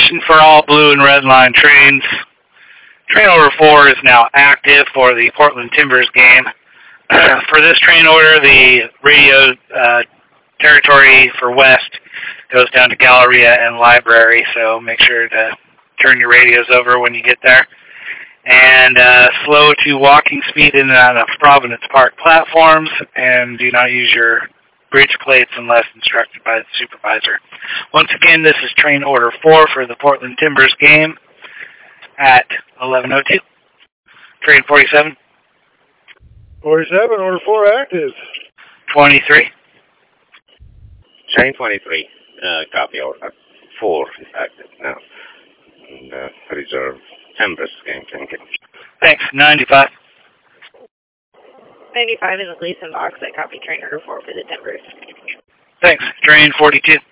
Attention for all blue and red line trains. Train order 4 is now active for the Portland Timbers game. For this train order, the radio territory for West goes down to Galleria and Library, so make sure to turn your radios over when you get there. And slow to walking speed in and out of Providence Park platforms, and do not use your bridge plates unless instructed by the supervisor. Once again, this is train order 4 for the Portland Timbers game at 11:02. Train 47. 47, order 4 active. 23. Train 23, copy order 4 is active now. And, reserve Timbers game, thank you. Thanks, 95. 95 in the Gleason box. I copy train order 4 for the Timbers. Thanks, train 42.